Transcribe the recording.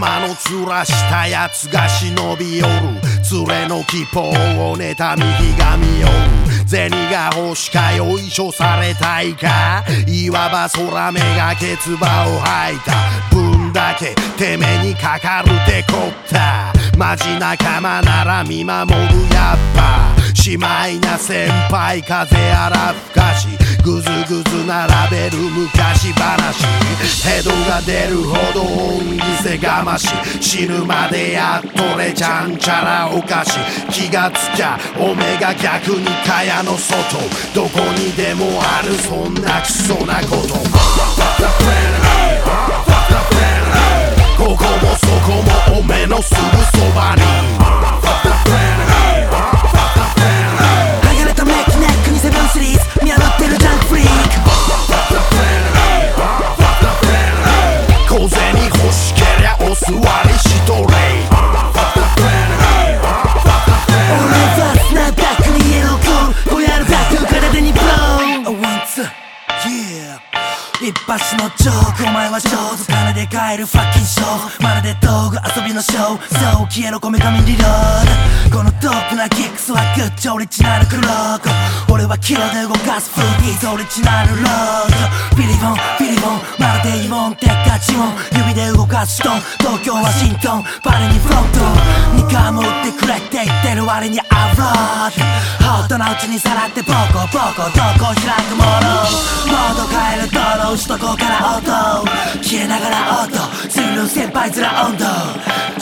頭の面したやつが忍び寄る連れの希望を妬みひがみ寄る銭が欲しかよいしょされたいかいわば空目がケツバを吐いた分だけてめにかかるってこったマジ仲間なら見守るやっぱしまいな先輩風荒吹かしぐずぐず並べる昔話ヘドが出るほど恩着せがまし死ぬまでやっとれちゃんちゃらおかし気がつきゃおめが逆に蚊帳の外どこにでもあるそんなクソなことここもそこもおめのすぐそばに剥がれたメッキネックにセブンシリーズ見破ってるジャンクフリーク小銭欲しけりゃお座りしとれ俺はスナップバックにイエロークールぼやるバック片手にブローワンツー一発のジョークお前は上手金で買えるファッキンショーまるで道具遊びのショーそう消えろこめかみリロードこのドープなキックスはグッチオリジナルクローク俺はキロで動かすフーディーズオリジナルロードビリボンビリボンまるでイボンテッカチモン指で動かす人東京ワシントンパリにフロント2回も打ってくれって言ってる割にアウロードホットなうちにさらってボコボコどこ開くものモード変える道路首都高から音消えながら音する先輩面温度